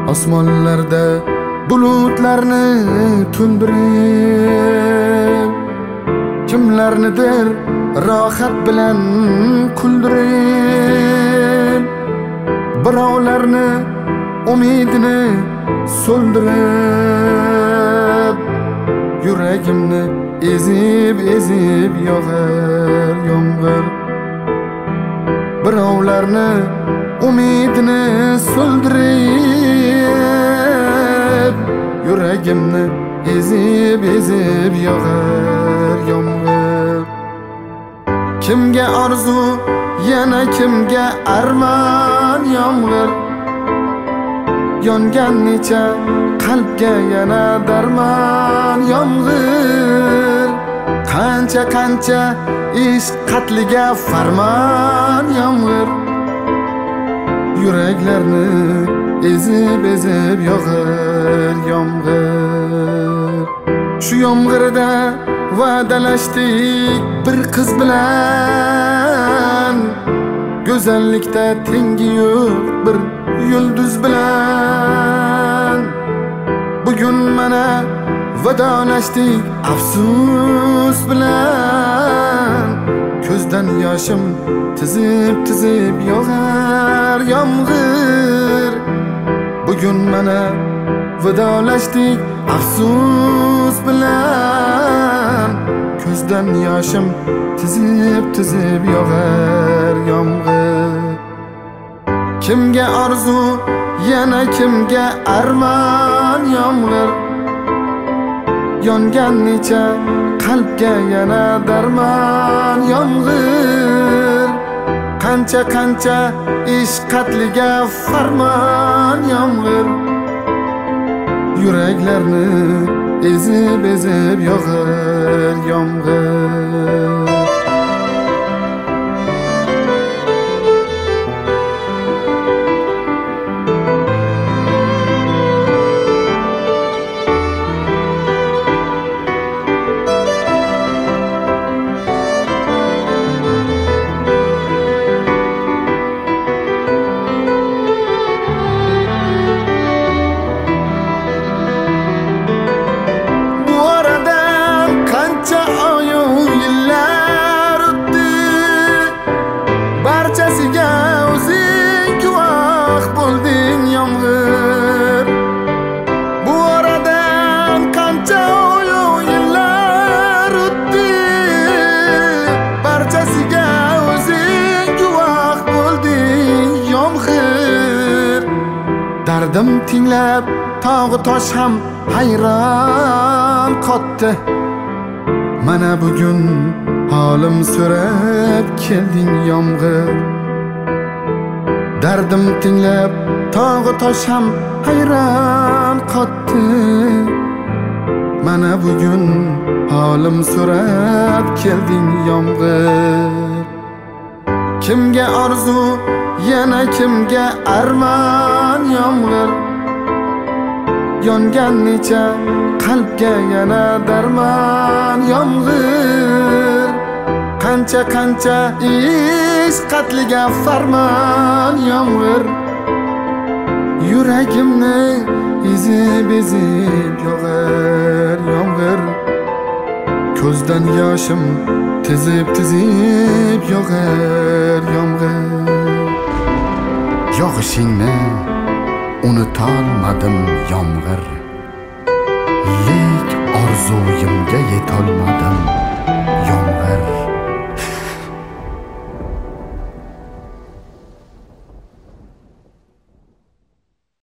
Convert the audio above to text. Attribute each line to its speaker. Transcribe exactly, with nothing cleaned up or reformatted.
Speaker 1: osmonlarda bulutlarni to'ldirib, kimlarnidir rohat bilan kuldirib, birovlarni umidini so'ldirib, yuragimni ezib ezib yog'ar yomg'ir. Birovlarni umidini so'ldirib, yuragimni ezib ezib yog'ar yomg'ir. Kimga orzu, yana kimga armon yomg'ir. Yongannicha qalbga yana darmon yomg'ir. Qancha qancha ishq qatliga farmon yomg'ir. Yuraklarni ezib ezib yog'ar yomg'ir. Shu yomg'irda va'dalashdik bir qiz bilan, go'zallikda tengi yo'q bir yulduz bilan. Bugun mana vadolashdik afsus bilan, ko'zdan yoshim tizib tizib yog'ar yomg'ir. Bugun mana vadolashdik afsus bilan, ko'zdan yoshim tizib tizib yog'ar yomg'ir. Kimga orzu, yana kimga armon yomg'ir. Yongannicha qalbga yana darmon yomg'ir. Qancha qancha ishq qatliga farmon yomg'ir. Yuraklarni ezib ezib yog'ar yomg'ir. Dardim tinglab tog'i tosh ham hayron qotdi. Mana bugun holim so'rab kelding yomg'ir. Dardim tinglab tog'i tosh ham hayron qotdi. Mana bugun holim so'rab kelding yomg'ir. Kimga orzu, yana kimga armon yomg'ir. Yongannicha qalbga yana darmon yomg'ir. Qancha qancha ishq qatliga farmon yomg'ir. Yuragimni ezib ezib yog'ar yomg'ir. Ko'zdan yoshim tizib tizib yog'ar yomg'ir. Yog'ishingni unutolmadim yomg'ir, lek orzuyimga yetolmadim.